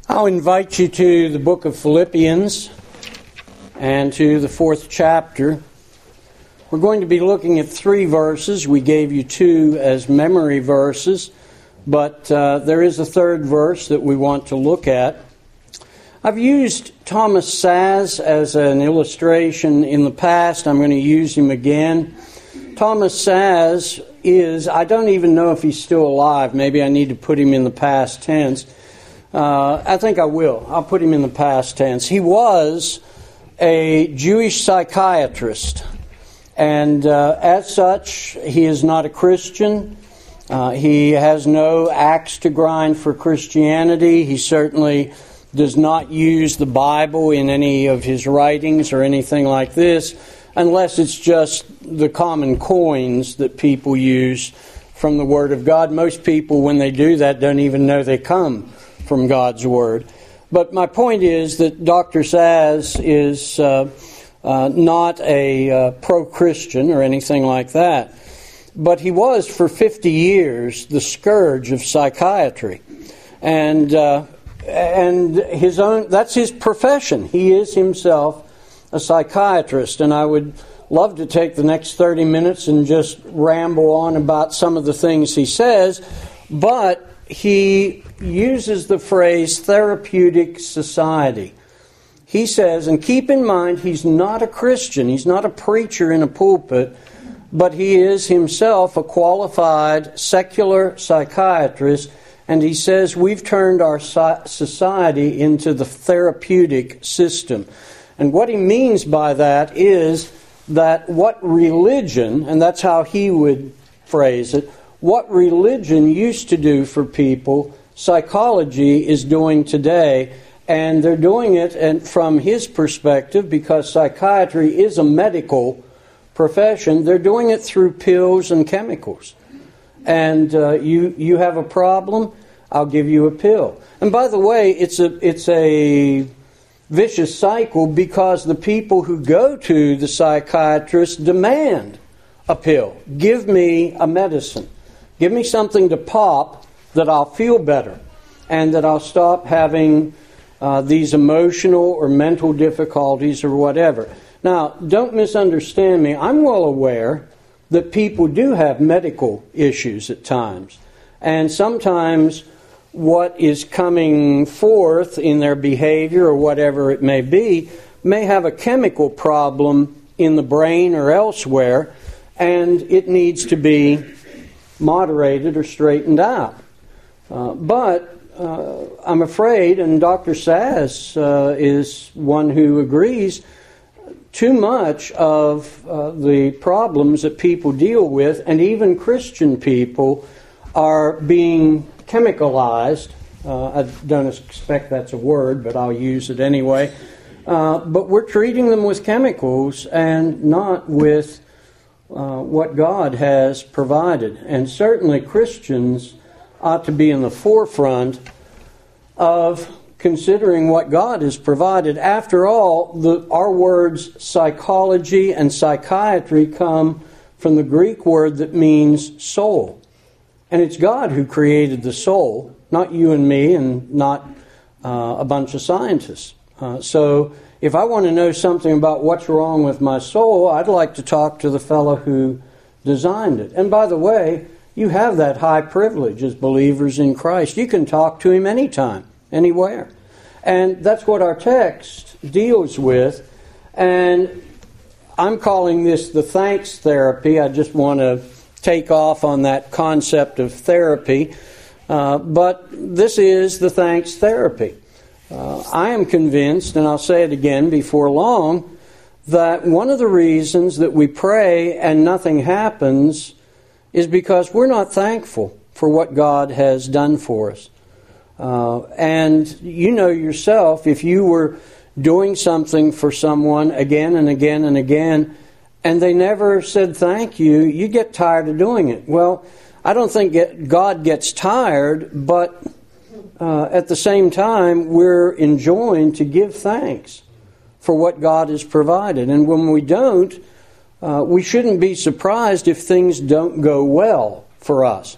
I'll invite you to the book of Philippians and to the 4th chapter. We're going to be looking at 3 verses. We gave you 2 as memory verses, but there is a 3rd verse that we want to look at. I've used Thomas Szasz as an illustration in the past. I'm going to use him again. Thomas Szasz is, I don't even know if he's still alive. Maybe I need to put him in the past tense. I think I will. I'll put him in the past tense. He was a Jewish psychiatrist, and as such, he is not a Christian. He has no axe to grind for Christianity. He certainly does not use the Bible in any of his writings or anything like this, unless it's just the common coins that people use from the Word of God. Most people, when they do that, don't even know they come from God's Word. But my point is that Dr. Szasz is not a pro-Christian or anything like that. But he was, for 50 years, the scourge of psychiatry. And his own, that's his profession. He is himself a psychiatrist. And I would love to take the next 30 minutes and just ramble on about some of the things he says. But he uses the phrase therapeutic society. He says, and keep in mind, he's not a Christian, he's not a preacher in a pulpit, but he is himself a qualified secular psychiatrist, and he says we've turned our society into the therapeutic system. And what he means by that is that what religion, and that's how he would phrase it, what religion used to do for people, psychology is doing today, and they're doing it, and from his perspective, because psychiatry is a medical profession, they're doing it through pills and chemicals. And you have a problem, I'll give you a pill. And by the way, it's a vicious cycle, because the people who go to the psychiatrist demand a pill. Give me a medicine. Give me something to pop that I'll feel better and that I'll stop having these emotional or mental difficulties or whatever. Now, don't misunderstand me. I'm well aware that people do have medical issues at times. And sometimes what is coming forth in their behavior or whatever it may be may have a chemical problem in the brain or elsewhere, and it needs to be moderated or straightened out. But I'm afraid, and Dr. Szasz is one who agrees, too much of the problems that people deal with, and even Christian people, are being chemicalized. I don't expect that's a word, but I'll use it anyway. But we're treating them with chemicals and not with what God has provided. And certainly Christians ought to be in the forefront of considering what God has provided. After all, our words psychology and psychiatry come from the Greek word that means soul. And it's God who created the soul, not you and me and not a bunch of scientists. So if I want to know something about what's wrong with my soul, I'd like to talk to the fellow who designed it. And by the way, you have that high privilege as believers in Christ. You can talk to him anytime, anywhere. And that's what our text deals with. And I'm calling this the thanks therapy. I just want to take off on that concept of therapy. But this is the thanks therapy. I am convinced, and I'll say it again before long, that one of the reasons that we pray and nothing happens is because we're not thankful for what God has done for us. And you know yourself, if you were doing something for someone again and again and again, and they never said thank you, you get tired of doing it. Well, I don't think God gets tired, but at the same time, we're enjoined to give thanks for what God has provided. And when we don't, we shouldn't be surprised if things don't go well for us.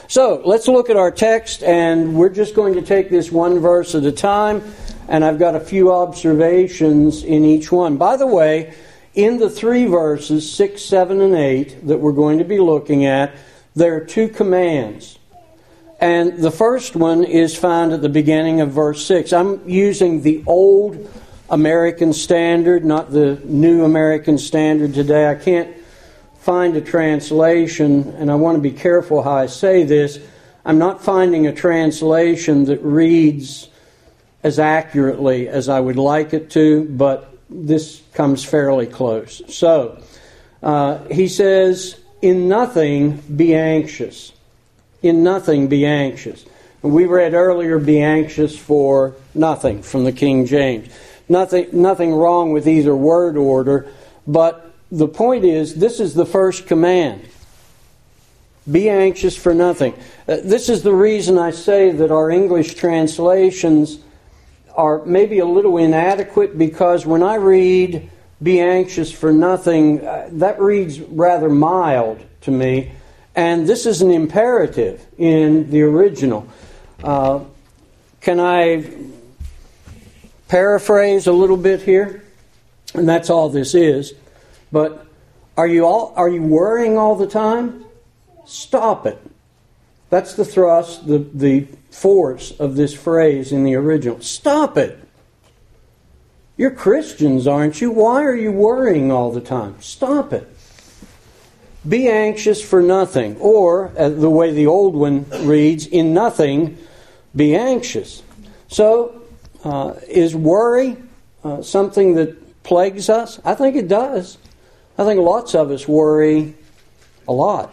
So let's look at our text, and we're just going to take this one verse at a time, and I've got a few observations in each one. By the way, in the three verses, 6, 7, and 8, that we're going to be looking at, there are two commands. And the first one is found at the beginning of verse 6. I'm using the old American Standard, not the New American Standard today. I can't find a translation, and I want to be careful how I say this. I'm not finding a translation that reads as accurately as I would like it to, but this comes fairly close. So, he says, "In nothing be anxious." In nothing be anxious. And we read earlier, "be anxious for nothing," from the King James. Nothing wrong with either word order, but the point is, this is the first command. Be anxious for nothing. This is the reason I say that our English translations are maybe a little inadequate, because when I read "be anxious for nothing," that reads rather mild to me. And this is an imperative in the original. Can I paraphrase a little bit here? And that's all this is. But are you worrying all the time? Stop it. That's the thrust, the force of this phrase in the original. Stop it. You're Christians, aren't you? Why are you worrying all the time? Stop it. Be anxious for nothing. Or, the way the old one reads, "in nothing be anxious." So, is worry something that plagues us? I think it does. I think lots of us worry a lot.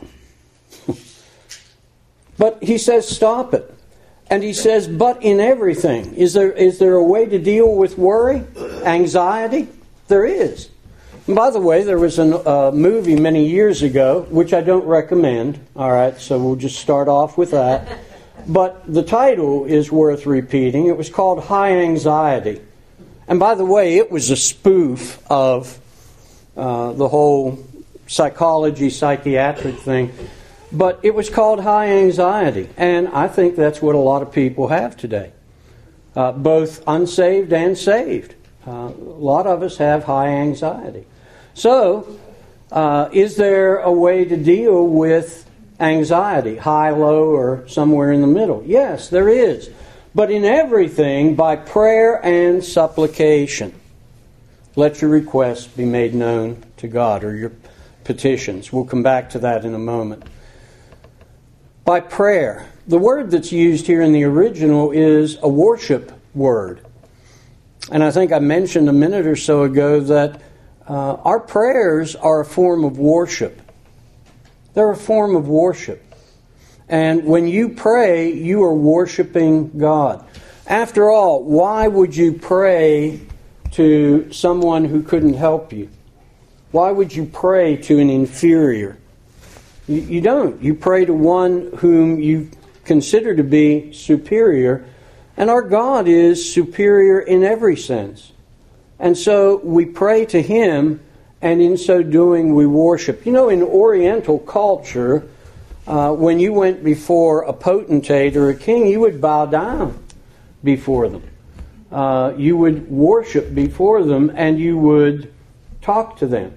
But he says stop it. And he says, but in everything. Is there a way to deal with worry? Anxiety? There is. And by the way, there was a movie many years ago, which I don't recommend. All right, so we'll just start off with that. But the title is worth repeating. It was called High Anxiety. And by the way, it was a spoof of the whole psychiatric thing. But it was called High Anxiety. And I think that's what a lot of people have today. Both unsaved and saved. A lot of us have high anxiety. So, is there a way to deal with anxiety? High, low, or somewhere in the middle? Yes, there is. But in everything, by prayer and supplication, let your requests be made known to God, or your petitions. We'll come back to that in a moment. By prayer. The word that's used here in the original is a worship word. And I think I mentioned a minute or so ago that our prayers are a form of worship. They're a form of worship. And when you pray, you are worshiping God. After all, why would you pray to someone who couldn't help you? Why would you pray to an inferior? You don't. You pray to one whom you consider to be superior. And our God is superior in every sense. And so we pray to Him, and in so doing we worship. You know, in Oriental culture, when you went before a potentate or a king, you would bow down before them. You would worship before them, and you would talk to them.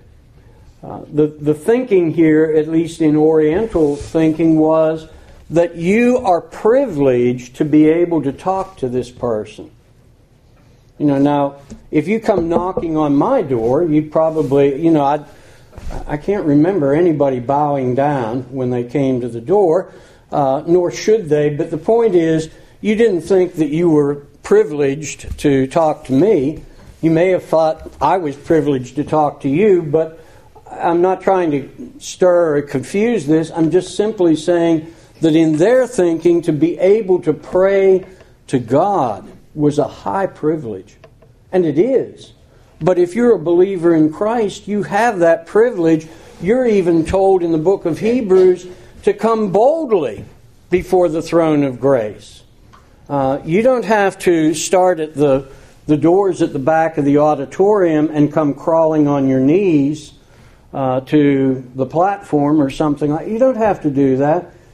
The thinking here, at least in Oriental thinking, was that you are privileged to be able to talk to this person. You know, now, if you come knocking on my door, you probably, I can't remember anybody bowing down when they came to the door, nor should they, but the point is, you didn't think that you were privileged to talk to me. You may have thought I was privileged to talk to you, but I'm not trying to stir or confuse this. I'm just simply saying that in their thinking, to be able to pray to God was a high privilege. And it is. But if you're a believer in Christ, you have that privilege. You're even told in the book of Hebrews to come boldly before the throne of grace. You don't have to start at the doors at the back of the auditorium and come crawling on your knees to the platform or something like that. You don't have to do that.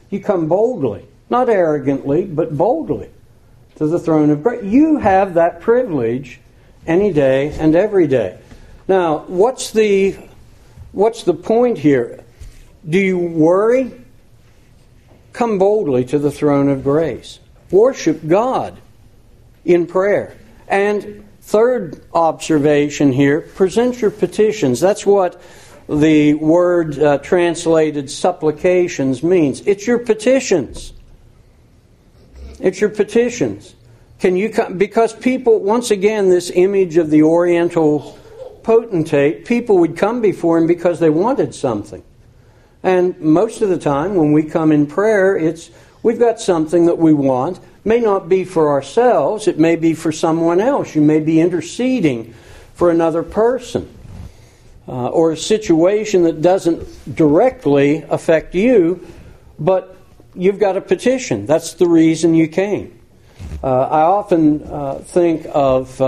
You come boldly, not arrogantly, but boldly to the throne of grace. You have that privilege any day and every day. Now, what's the point here? Do you worry? Come boldly to the throne of grace. Worship God in prayer. And third observation here, present your petitions. That's what the word translated supplications means. It's your petitions. It's your petitions. Can you come? Because people, once again, this image of the Oriental potentate, people would come before him because they wanted something. And most of the time when we come in prayer, we've got something that we want. May not be for ourselves, it may be for someone else. You may be interceding for another person. Or a situation that doesn't directly affect you, but you've got a petition. That's the reason you came. I often think of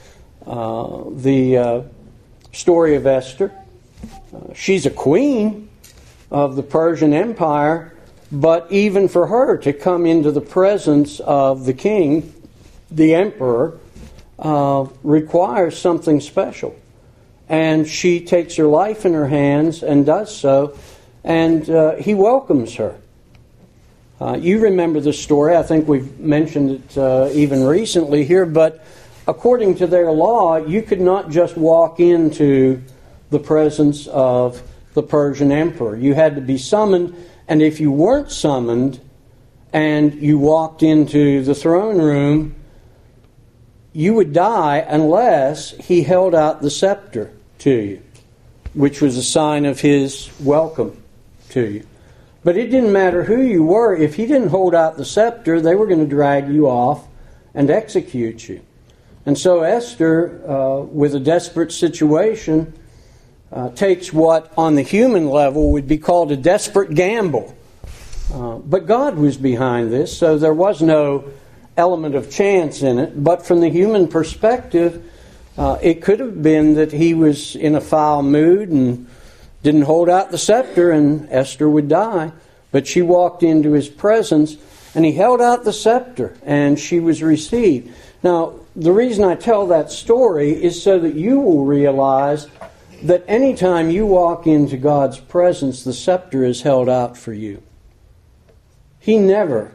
the story of Esther. She's a queen of the Persian Empire, but even for her to come into the presence of the king, the emperor, requires something special. And she takes her life in her hands and does so, and he welcomes her. You remember the story. I think we've mentioned it even recently here, but according to their law, you could not just walk into the presence of the Persian emperor. You had to be summoned, and if you weren't summoned and you walked into the throne room, you would die unless he held out the scepter to you, which was a sign of his welcome to you. But it didn't matter who you were. If he didn't hold out the scepter, they were going to drag you off and execute you. And so Esther, with a desperate situation, takes what on the human level would be called a desperate gamble. But God was behind this, so there was no element of chance in it. But from the human perspective, it could have been that he was in a foul mood and didn't hold out the scepter and Esther would die. But she walked into his presence and he held out the scepter and she was received. Now, the reason I tell that story is so that you will realize that anytime you walk into God's presence, the scepter is held out for you. He never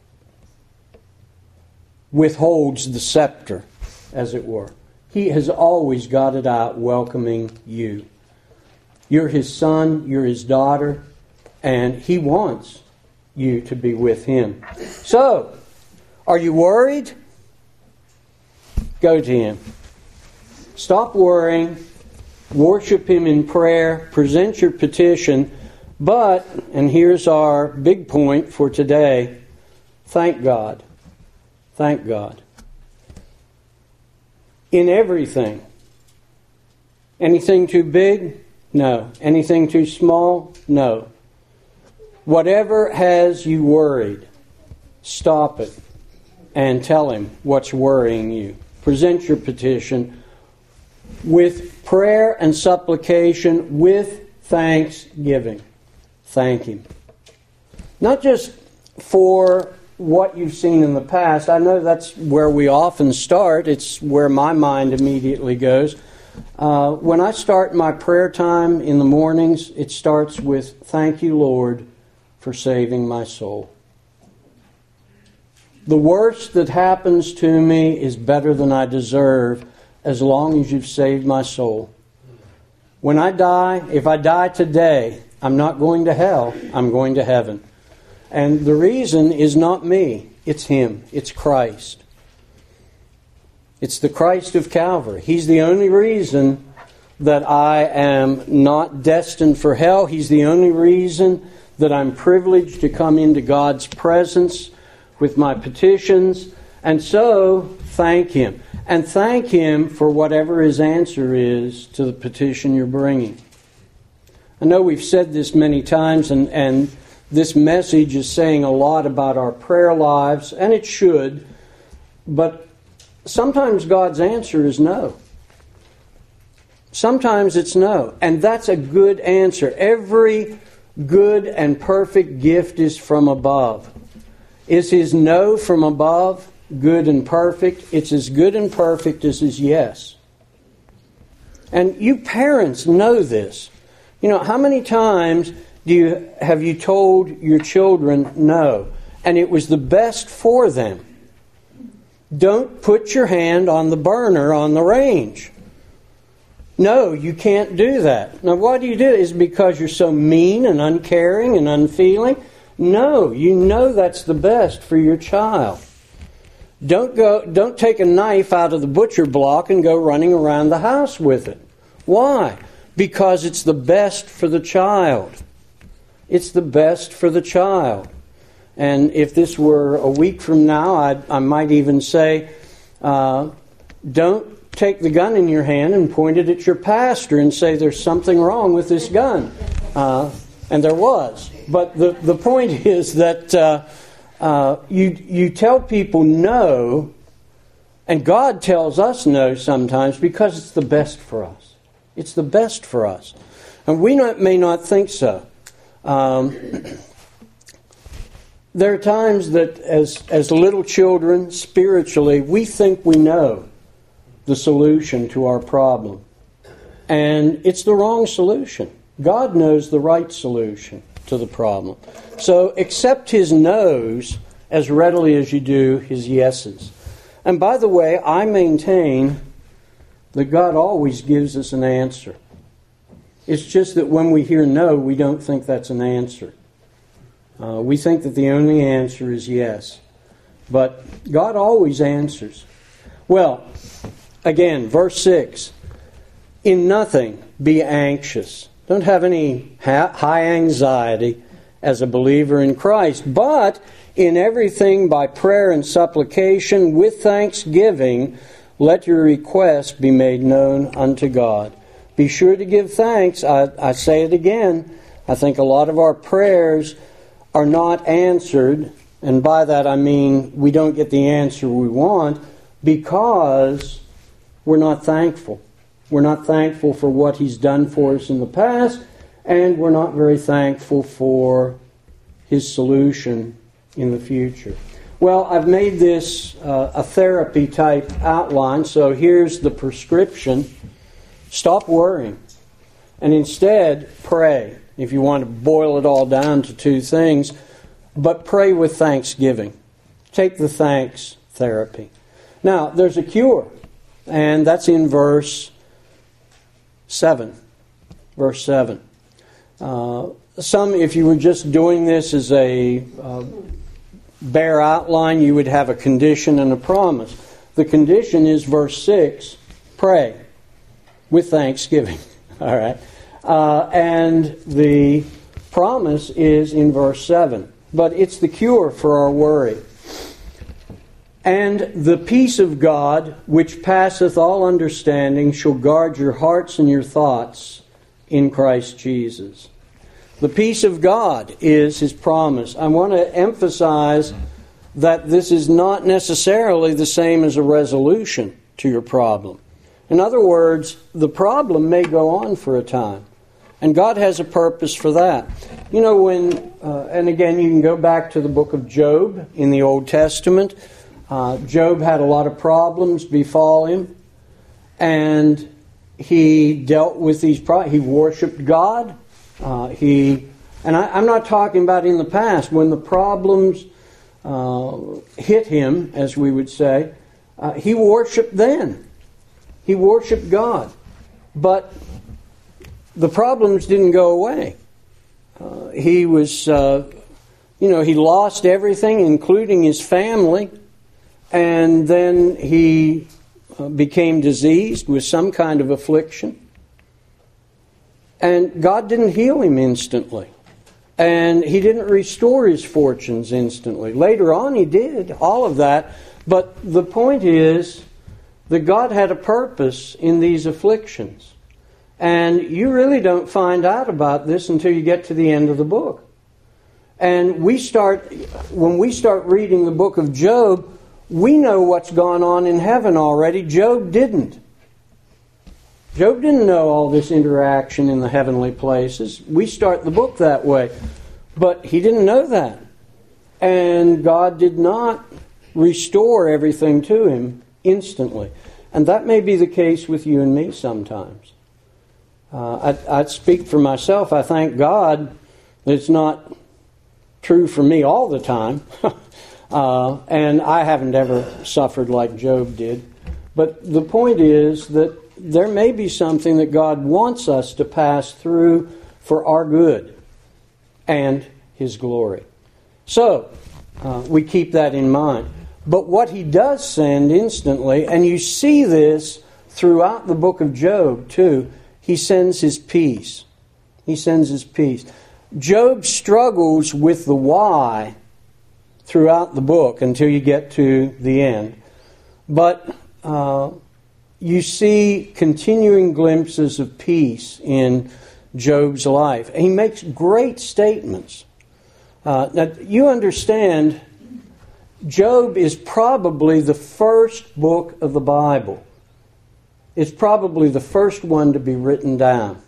withholds the scepter, as it were. He has always got it out welcoming you. You're his son, you're his daughter, and he wants you to be with him. So, are you worried? Go to him. Stop worrying. Worship him in prayer. Present your petition. But, and here's our big point for today, thank God. Thank God. In everything. Anything too big? No. Anything too small? No. Whatever has you worried, stop it and tell him what's worrying you. Present your petition with prayer and supplication, with thanksgiving. Thank him. Not just for what you've seen in the past. I know that's where we often start. It's where my mind immediately goes. When I start my prayer time in the mornings, it starts with, thank you, Lord, for saving my soul. The worst that happens to me is better than I deserve as long as you've saved my soul. When I die, if I die today, I'm not going to hell, I'm going to heaven. And the reason is not me, it's him, it's Christ. It's the Christ of Calvary. He's the only reason that I am not destined for hell. He's the only reason that I'm privileged to come into God's presence with my petitions. And so, thank him. And thank him for whatever his answer is to the petition you're bringing. I know we've said this many times, and this message is saying a lot about our prayer lives, and it should, but sometimes God's answer is no. Sometimes it's no, and that's a good answer. Every good and perfect gift is from above. Is his no from above good and perfect? It's as good and perfect as his yes. And you parents know this. You know, how many times have you told your children no, and it was the best for them? Don't put your hand on the burner on the range. No, you can't do that. Now, why do you do it? Is it because you're so mean and uncaring and unfeeling? No, you know that's the best for your child. Don't take a knife out of the butcher block and go running around the house with it. Why? Because it's the best for the child. It's the best for the child. And if this were a week from now, I might even say, don't take the gun in your hand and point it at your pastor and say there's something wrong with this gun. And there was. But the point is that you tell people no, and God tells us no sometimes because it's the best for us. It's the best for us. And we may not think so. There are times that as little children, spiritually, we think we know the solution to our problem. And it's the wrong solution. God knows the right solution to the problem. So accept his no's as readily as you do his yeses. And by the way, I maintain that God always gives us an answer. It's just that when we hear no, we don't think that's an answer. We think that the only answer is yes. But God always answers. Well, again, verse 6. In nothing be anxious. Don't have any high anxiety as a believer in Christ. But in everything by prayer and supplication with thanksgiving, let your requests be made known unto God. Be sure to give thanks. I say it again. I think a lot of our prayers are not answered. And by that I mean we don't get the answer we want because we're not thankful. We're not thankful for what he's done for us in the past, and we're not very thankful for his solution in the future. Well, I've made this a therapy type outline, so here's the prescription. Stop worrying, and instead pray. If you want to boil it all down to two things, but pray with thanksgiving. Take the thanks therapy. Now, there's a cure, and that's in verse 7. Verse 7. If you were just doing this as a bare outline, you would have a condition and a promise. The condition is verse 6, pray with thanksgiving. All right. And the promise is in verse 7. But it's the cure for our worry. And the peace of God, which passeth all understanding, shall guard your hearts and your thoughts in Christ Jesus. The peace of God is his promise. I want to emphasize that this is not necessarily the same as a resolution to your problem. In other words, the problem may go on for a time. And God has a purpose for that. You know, and again, you can go back to the book of Job in the Old Testament. Job had a lot of problems befall him, and he dealt with these problems. He worshipped God. I'm not talking about in the past when the problems hit him, as we would say. He worshipped then. He worshipped God, but the problems didn't go away. He lost everything, including his family. And then he became diseased with some kind of affliction. And God didn't heal him instantly. And he didn't restore his fortunes instantly. Later on he did, all of that. But the point is that God had a purpose in these afflictions. And you really don't find out about this until you get to the end of the book. And when we start reading the book of Job, we know what's gone on in heaven already. Job didn't. Job didn't know all this interaction in the heavenly places. We start the book that way. But he didn't know that. And God did not restore everything to him instantly. And that may be the case with you and me sometimes. I'd speak for myself. I thank God that it's not true for me all the time. And I haven't ever suffered like Job did. But the point is that there may be something that God wants us to pass through for our good and His glory. So, we keep that in mind. But what He does send instantly, and you see this throughout the book of Job too, He sends His peace. He sends His peace. Job struggles with the why throughout the book until you get to the end. But you see continuing glimpses of peace in Job's life. He makes great statements. Now, you understand, Job is probably the first book of the Bible. It's probably the first one to be written down.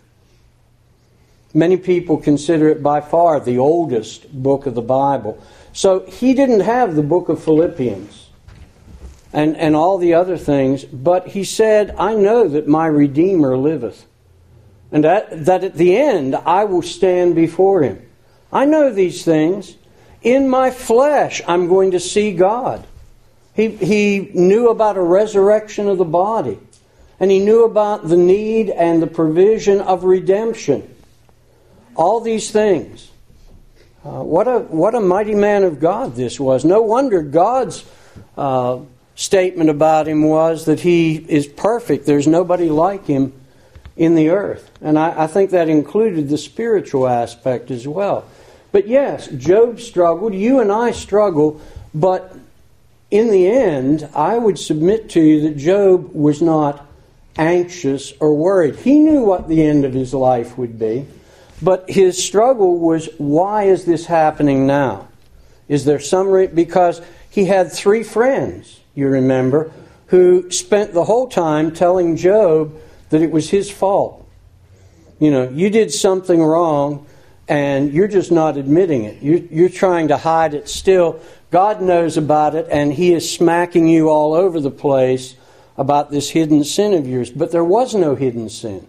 Many people consider it by far the oldest book of the Bible. So he didn't have the book of Philippians and all the other things, but he said, I know that my Redeemer liveth, and that at the end I will stand before Him. I know these things. In my flesh I'm going to see God. He knew about a resurrection of the body, and he knew about the need and the provision of redemption. All these things. What a mighty man of God this was. No wonder God's statement about him was that he is perfect. There's nobody like him in the earth. And I think that included the spiritual aspect as well. But yes, Job struggled. You and I struggle. But in the end, I would submit to you that Job was not anxious or worried. He knew what the end of his life would be. But his struggle was, why is this happening now? Is there some because he had 3 friends, you remember, who spent the whole time telling Job that it was his fault. You know, you did something wrong and you're just not admitting it. You're trying to hide it still. God knows about it and He is smacking you all over the place about this hidden sin of yours. But there was no hidden sin.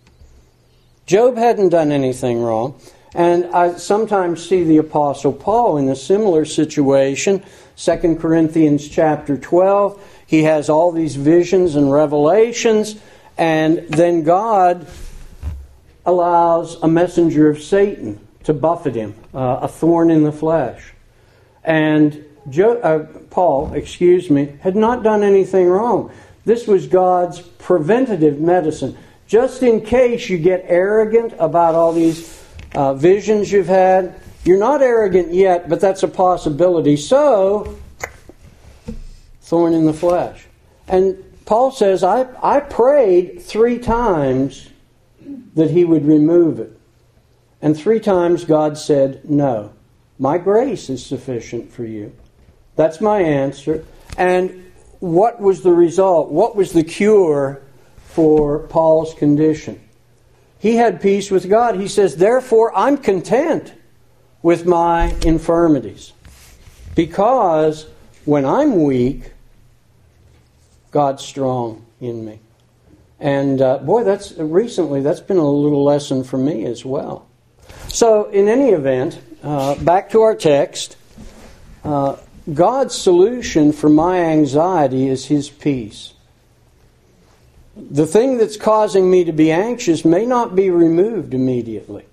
Job hadn't done anything wrong. And I sometimes see the Apostle Paul in a similar situation. 2 Corinthians chapter 12. He has all these visions and revelations. And then God allows a messenger of Satan to buffet him. A thorn in the flesh. And Paul, had not done anything wrong. This was God's preventative medicine. Just in case you get arrogant about all these visions you've had. You're not arrogant yet, but that's a possibility. So, thorn in the flesh. And Paul says, I prayed 3 times that He would remove it. And 3 times God said, no, my grace is sufficient for you. That's my answer. And what was the result? What was the cure for Paul's condition? He had peace with God. He says, therefore, I'm content with my infirmities. Because when I'm weak, God's strong in me. And that's been a little lesson for me as well. So, in any event, back to our text. God's solution for my anxiety is His peace. The thing that's causing me to be anxious may not be removed immediately.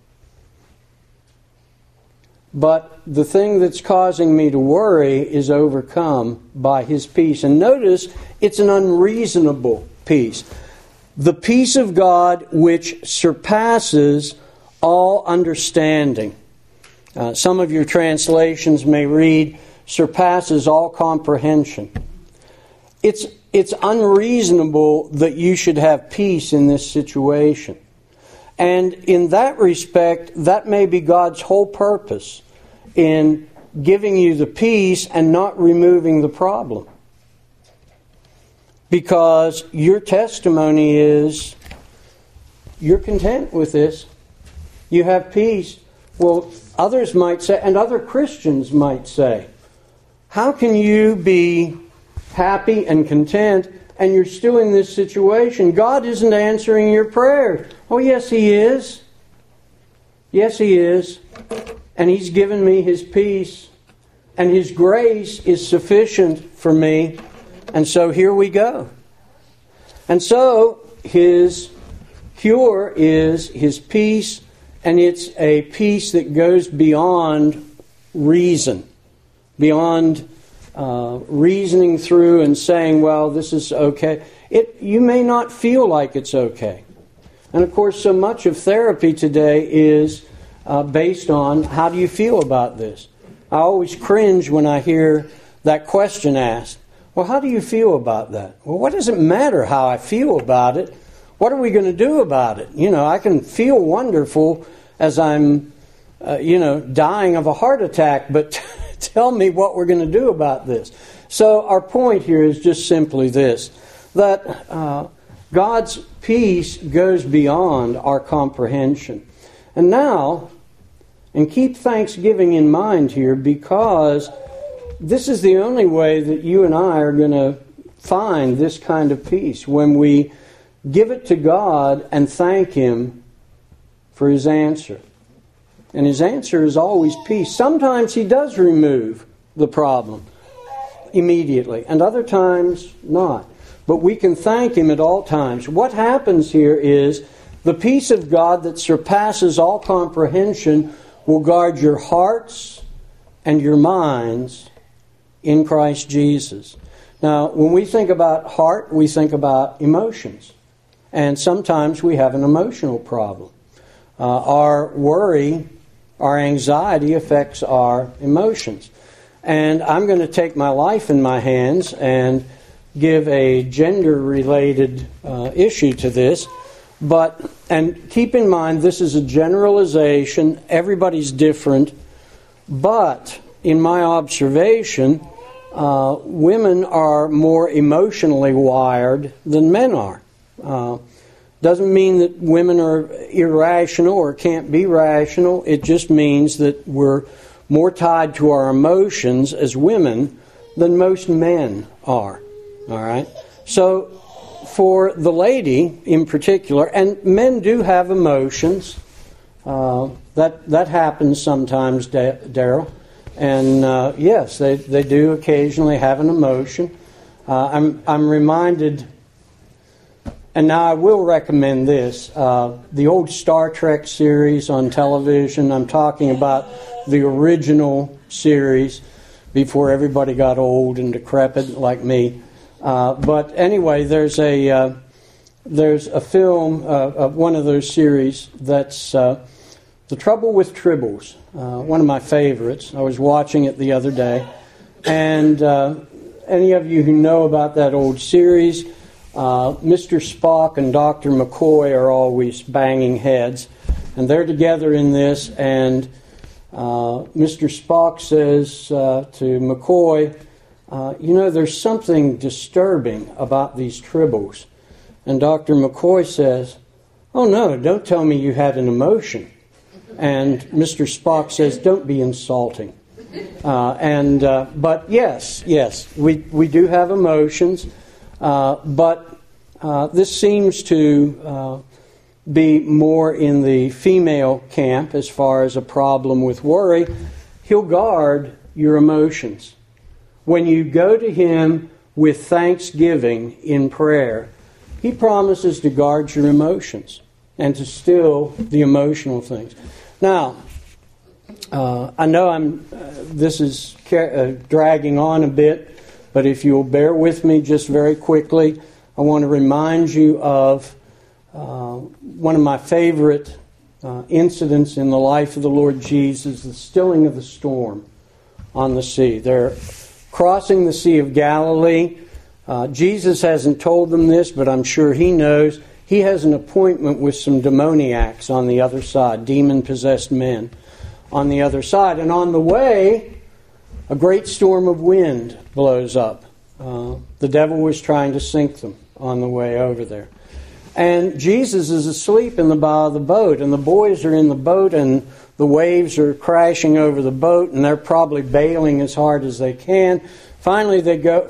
But the thing that's causing me to worry is overcome by His peace. And notice, it's an unreasonable peace. The peace of God which surpasses all understanding. Some of your translations may read, surpasses all comprehension. It's unreasonable that you should have peace in this situation. And in that respect, that may be God's whole purpose in giving you the peace and not removing the problem. Because your testimony is, you're content with this. You have peace. Well, others might say, and other Christians might say, how can you be happy and content and you're still in this situation? God isn't answering your prayers. Oh, yes, He is. Yes, He is. And He's given me His peace. And His grace is sufficient for me. And so here we go. And so His cure is His peace. And it's a peace that goes beyond reason. Beyond reasoning through and saying, well, this is okay. You may not feel like it's okay. And of course, so much of therapy today is based on, how do you feel about this? I always cringe when I hear that question asked. Well, how do you feel about that? Well, what does it matter how I feel about it? What are we going to do about it? I can feel wonderful as I'm, dying of a heart attack, but tell me what we're going to do about this. So our point here is just simply this, that God's peace goes beyond our comprehension. And now, and keep thanksgiving in mind here, because this is the only way that you and I are going to find this kind of peace, when we give it to God and thank Him for His answer. And His answer is always peace. Sometimes He does remove the problem immediately, and other times not. But we can thank Him at all times. What happens here is the peace of God that surpasses all comprehension will guard your hearts and your minds in Christ Jesus. Now, when we think about heart, we think about emotions. And sometimes we have an emotional problem. Our worry, our anxiety affects our emotions. And I'm going to take my life in my hands and give a gender-related issue to this. And keep in mind, this is a generalization. Everybody's different. But in my observation, women are more emotionally wired than men are. Doesn't mean that women are irrational or can't be rational. It just means that we're more tied to our emotions as women than most men are. All right? So, for the lady in particular, and men do have emotions. That happens sometimes, Daryl. And yes, they do occasionally have an emotion. I'm reminded, and now I will recommend this, the old Star Trek series on television. I'm talking about the original series before everybody got old and decrepit like me. But anyway, there's a film of one of those series that's The Trouble with Tribbles, one of my favorites. I was watching it the other day, and any of you who know about that old series, Mr. Spock and Dr. McCoy are always banging heads, and they're together in this, and Mr. Spock says to McCoy, there's something disturbing about these tribbles. And Dr. McCoy says, oh no, don't tell me you had an emotion. And Mr. Spock says, don't be insulting. But yes, we do have emotions. But this seems to be more in the female camp as far as a problem with worry. He'll guard your emotions. When you go to Him with thanksgiving in prayer, He promises to guard your emotions and to still the emotional things. Now, I know this is dragging on a bit, but if you'll bear with me just very quickly, I want to remind you of one of my favorite incidents in the life of the Lord Jesus, the stilling of the storm on the sea. They're crossing the Sea of Galilee. Jesus hasn't told them this, but I'm sure He knows. He has an appointment with some demoniacs on the other side, demon-possessed men on the other side. And on the way, a great storm of wind blows up. The devil was trying to sink them on the way over there. And Jesus is asleep in the bow of the boat, and the boys are in the boat, and the waves are crashing over the boat, and they're probably bailing as hard as they can. Finally, they go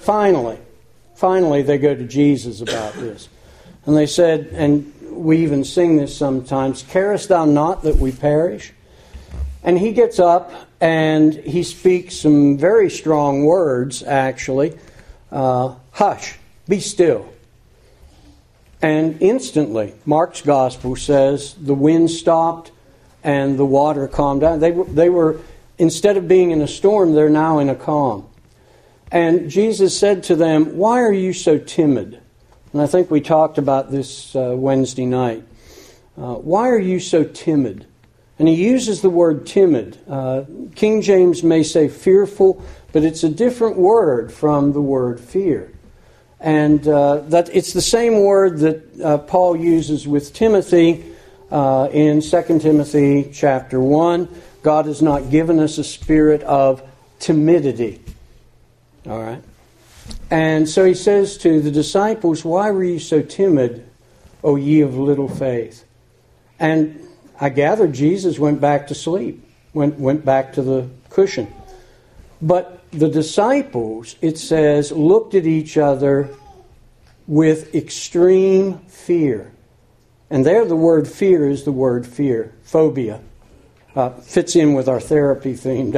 to Jesus about this. And they said, and we even sing this sometimes, "Carest thou not that we perish?" And he gets up and he speaks some very strong words, actually. Hush, be still. And instantly, Mark's gospel says, the wind stopped and the water calmed down. They were, instead of being in a storm, they're now in a calm. And Jesus said to them, "Why are you so timid?" And I think we talked about this Wednesday night. Why are you so timid? And he uses the word timid. King James may say fearful, but it's a different word from the word fear. And that it's the same word that Paul uses with Timothy in 2 Timothy chapter 1. God has not given us a spirit of timidity. All right? And so he says to the disciples, "Why were you so timid, O ye of little faith?" And I gather Jesus went back to sleep, went back to the cushion. But the disciples, it says, looked at each other with extreme fear. And there the word fear is the word fear, phobia. Fits in with our therapy theme.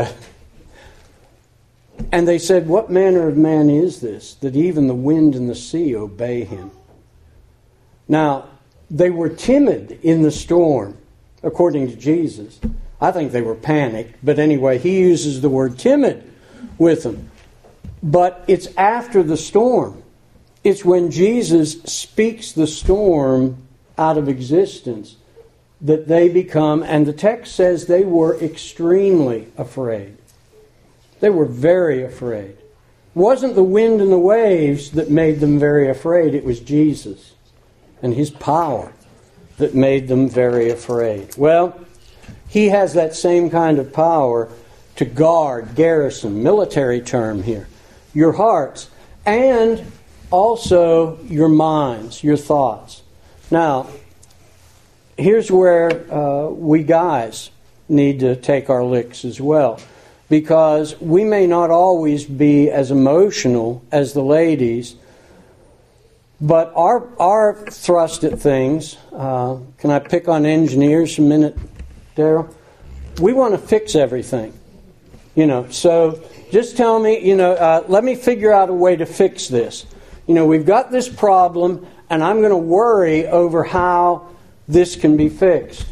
And they said, "What manner of man is this, that even the wind and the sea obey him?" Now, they were timid in the storm, according to Jesus. I think they were panicked, but anyway, he uses the word timid with them. But it's after the storm. It's when Jesus speaks the storm out of existence that they become, and the text says they were extremely afraid. They were very afraid. It wasn't the wind and the waves that made them very afraid. It was Jesus and his power that made them very afraid. Well, he has that same kind of power to guard, garrison, military term here, your hearts, and also your minds, your thoughts. Now, here's where we guys need to take our licks as well. Because we may not always be as emotional as the ladies, but our thrust at things, can I pick on engineers a minute, Daryl? We want to fix everything. So just tell me, let me figure out a way to fix this. We've got this problem, and I'm going to worry over how this can be fixed.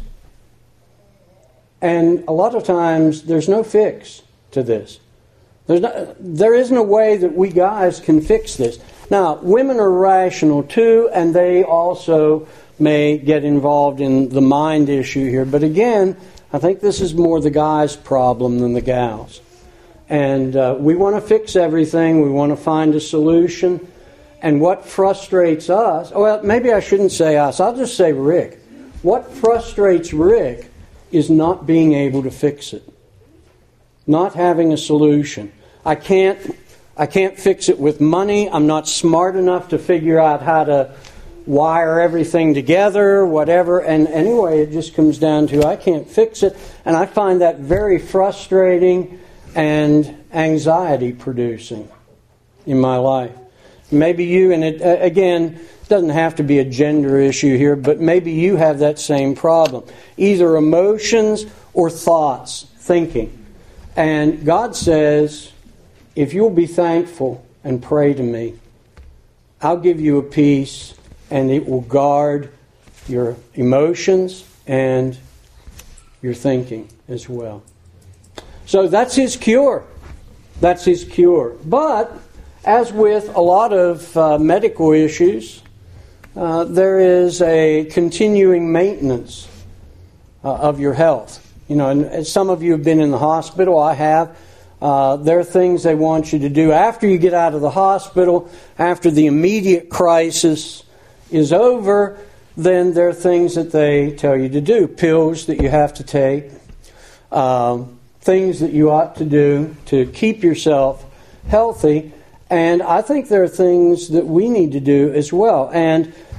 And a lot of times, there's no fix to this. There isn't a way that we guys can fix this. Now, women are rational too, and they also may get involved in the mind issue here. But again, I think this is more the guys' problem than the gals. And we want to fix everything. We want to find a solution. And what frustrates us, well, maybe I shouldn't say us. I'll just say Rick. What frustrates Rick is not being able to fix it. Not having a solution. I can't fix it with money. I'm not smart enough to figure out how to wire everything together, whatever. And anyway, it just comes down to I can't fix it. And I find that very frustrating and anxiety producing in my life. Maybe you, and it again, doesn't have to be a gender issue here, but maybe you have that same problem. Either emotions or thoughts, thinking. And God says, if you'll be thankful and pray to me, I'll give you a peace, and it will guard your emotions and your thinking as well. So that's his cure. That's his cure. But as with a lot of medical issues, there is a continuing maintenance of your health. And some of you have been in the hospital. I have. There are things they want you to do after you get out of the hospital, after the immediate crisis is over. Then there are things that they tell you to do, pills that you have to take, things that you ought to do to keep yourself healthy. And I think there are things that we need to do as well. And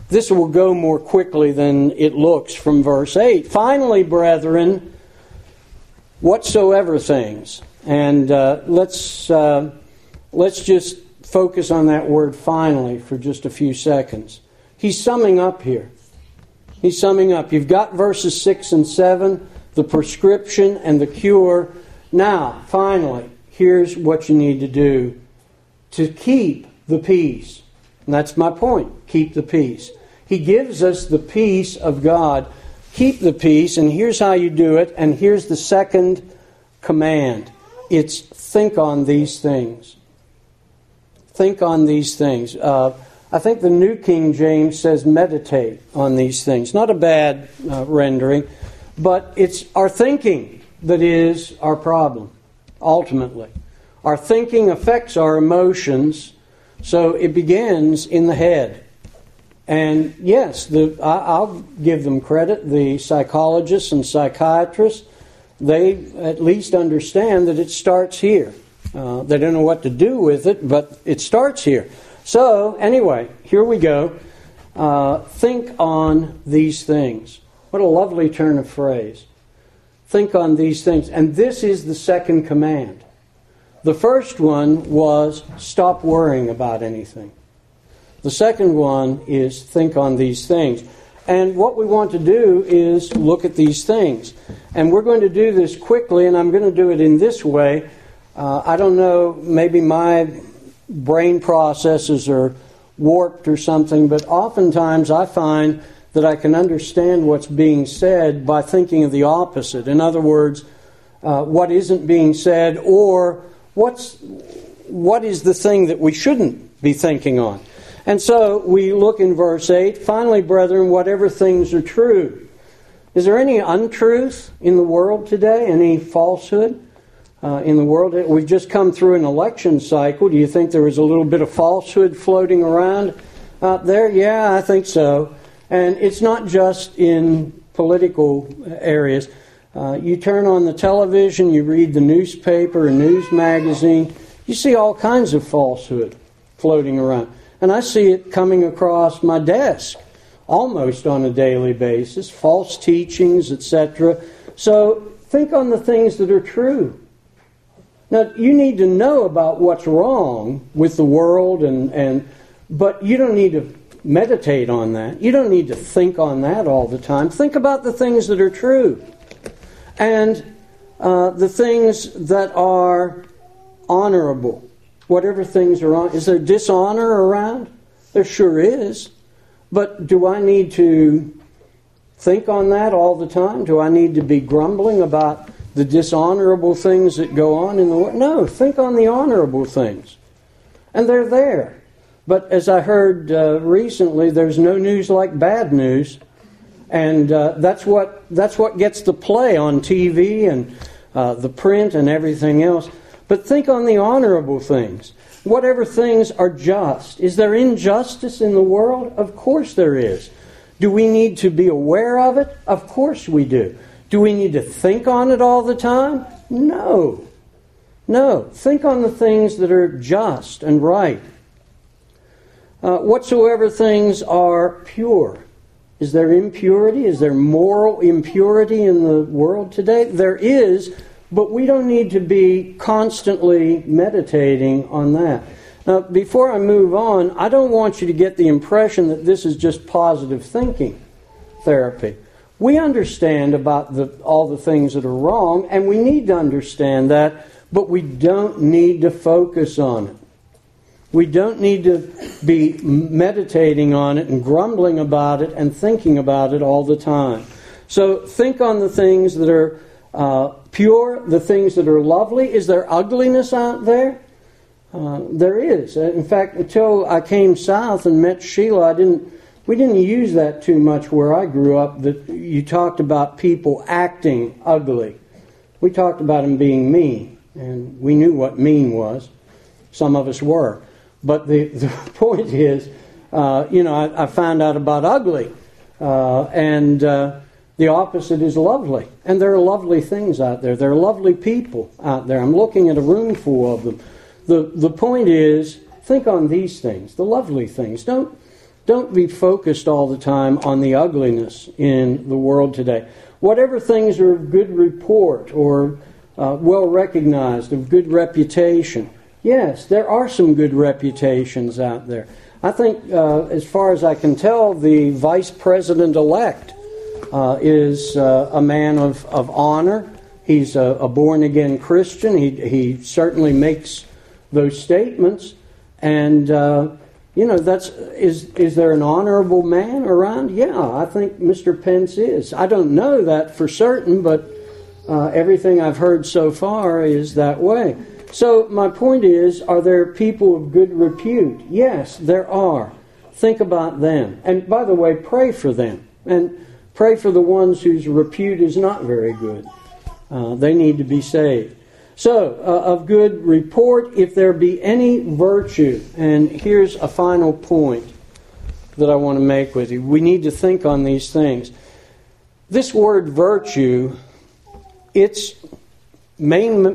this will go more quickly than it looks from verse 8. Finally, brethren, whatsoever things. And let's just focus on that word finally for just a few seconds. He's summing up here. He's summing up. You've got verses 6 and 7, the prescription and the cure. Now, finally, here's what you need to do to keep the peace. And that's my point. Keep the peace. He gives us the peace of God. Keep the peace, and here's how you do it. And here's the second command. It's think on these things. Think on these things. I think the New King James says meditate on these things. Not a bad rendering, but it's our thinking that is our problem, ultimately. Our thinking affects our emotions, so it begins in the head. And yes, I'll give them credit. The psychologists and psychiatrists, they at least understand that it starts here. They don't know what to do with it, but it starts here. So, anyway, here we go. Think on these things. What a lovely turn of phrase. Think on these things. And this is the second command. The first one was stop worrying about anything. The second one is think on these things. And what we want to do is look at these things. And we're going to do this quickly, and I'm going to do it in this way. I don't know, maybe my brain processes are warped or something, but oftentimes I find that I can understand what's being said by thinking of the opposite. In other words, what isn't being said, or what is the thing that we shouldn't be thinking on. And so we look in verse 8, finally, brethren, whatever things are true. Is there any untruth in the world today? Any falsehood in the world? We've just come through an election cycle. Do you think there was a little bit of falsehood floating around out there? Yeah, I think so. And it's not just in political areas. You turn on the television, you read the newspaper, a news magazine, you see all kinds of falsehood floating around. And I see it coming across my desk almost on a daily basis, false teachings, etc. So think on the things that are true. Now, you need to know about what's wrong with the world, but you don't need to meditate on that. You don't need to think on that all the time. Think about the things that are true. And the things that are honorable. Whatever things are on. Is there dishonor around? There sure is. But do I need to think on that all the time? Do I need to be grumbling about the dishonorable things that go on in the world? No, think on the honorable things. And they're there. But as I heard recently, there's no news like bad news. And that's what gets the play on TV and the print and everything else. But think on the honorable things. Whatever things are just. Is there injustice in the world? Of course there is. Do we need to be aware of it? Of course we do. Do we need to think on it all the time? No. No. Think on the things that are just and right. Whatsoever things are pure. Is there impurity? Is there moral impurity in the world today? There is, but we don't need to be constantly meditating on that. Now, before I move on, I don't want you to get the impression that this is just positive thinking therapy. We understand about all the things that are wrong, and we need to understand that, but we don't need to focus on it. We don't need to be meditating on it and grumbling about it and thinking about it all the time. So think on the things that are pure, the things that are lovely. Is there ugliness out there? There is. In fact, until I came south and met Sheila, we didn't use that too much where I grew up, that you talked about people acting ugly. We talked about them being mean, and we knew what mean was. Some of us were. But the point is, I found out about ugly, and the opposite is lovely. And there are lovely things out there. There are lovely people out there. I'm looking at a room full of them. The point is, think on these things, the lovely things. Don't Don't be focused all the time on the ugliness in the world today. Whatever things are of good report or well recognized, of good reputation, yes, there are some good reputations out there. I think, as far as I can tell, the Vice President-elect is a man of honor. He's a born-again Christian. He certainly makes those statements. And, is there an honorable man around? Yeah, I think Mr. Pence is. I don't know that for certain, but everything I've heard so far is that way. So my point is, are there people of good repute? Yes, there are. Think about them. And by the way, pray for them. And pray for the ones whose repute is not very good. They need to be saved. So, of good report, if there be any virtue, and here's a final point that I want to make with you. We need to think on these things. This word virtue, its main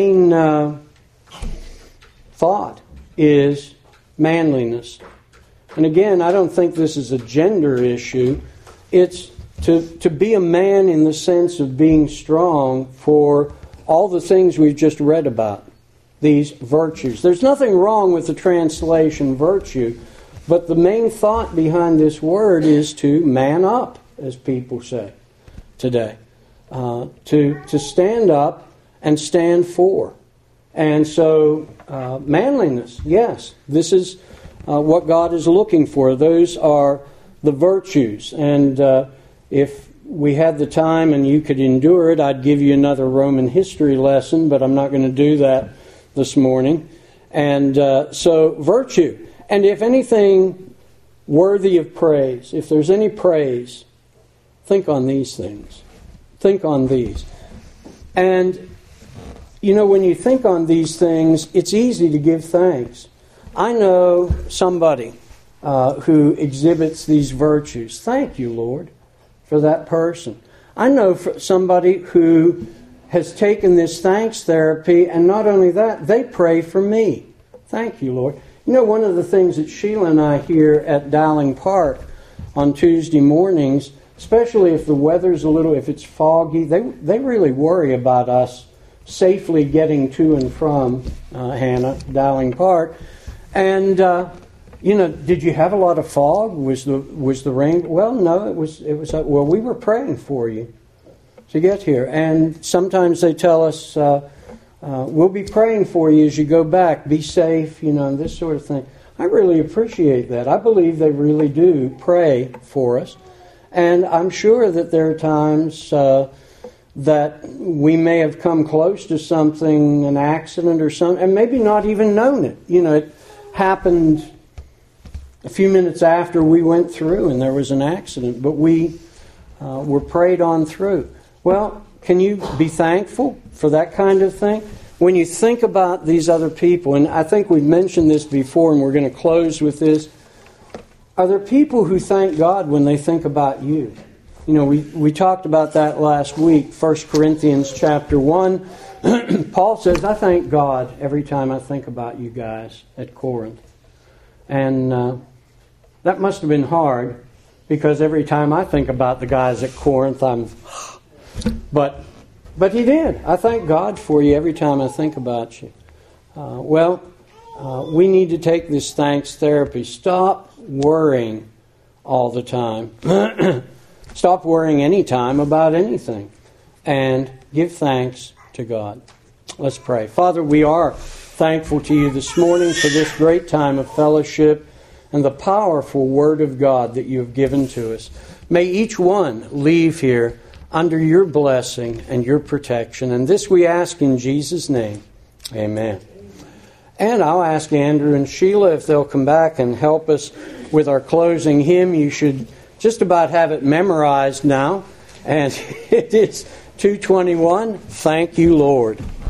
thought is manliness. And again, I don't think this is a gender issue. It's to be a man in the sense of being strong for all the things we've just read about, these virtues. There's nothing wrong with the translation virtue, but the main thought behind this word is to man up, as people say today. To stand up and stand for. And so, manliness, yes, this is what God is looking for. Those are the virtues. And if we had the time and you could endure it, I'd give you another Roman history lesson, but I'm not going to do that this morning. And so, virtue. And if anything worthy of praise, if there's any praise, think on these things. Think on these. And, when you think on these things, it's easy to give thanks. I know somebody who exhibits these virtues. Thank you, Lord, for that person. I know somebody who has taken this thanks therapy, and not only that, they pray for me. Thank you, Lord. One of the things that Sheila and I hear at Dowling Park on Tuesday mornings, especially if the weather's if it's foggy, they really worry about us safely getting to and from, Hannah, Dowling Park. And, did you have a lot of fog? Was the rain? Well, no, it was. We were praying for you to get here. And sometimes they tell us, we'll be praying for you as you go back. Be safe, and this sort of thing. I really appreciate that. I believe they really do pray for us. And I'm sure that there are times that we may have come close to something, an accident or something, and maybe not even known it. It happened a few minutes after we went through and there was an accident, but we were prayed on through. Well, can you be thankful for that kind of thing? When you think about these other people, and I think we've mentioned this before and we're going to close with this, are there people who thank God when they think about you? We talked about that last week, 1 Corinthians chapter 1. Paul says, I thank God every time I think about you guys at Corinth. And that must have been hard, because every time I think about the guys at Corinth, But he did. I thank God for you every time I think about you. We need to take this thanks therapy. Stop worrying all the time. Stop worrying any time about anything. And give thanks to God. Let's pray. Father, we are thankful to you this morning for this great time of fellowship and the powerful Word of God that you have given to us. May each one leave here under your blessing and your protection. And this we ask in Jesus' name. Amen. And I'll ask Andrew and Sheila if they'll come back and help us with our closing hymn. You should just about have it memorized now. And it is 221, Thank You, Lord.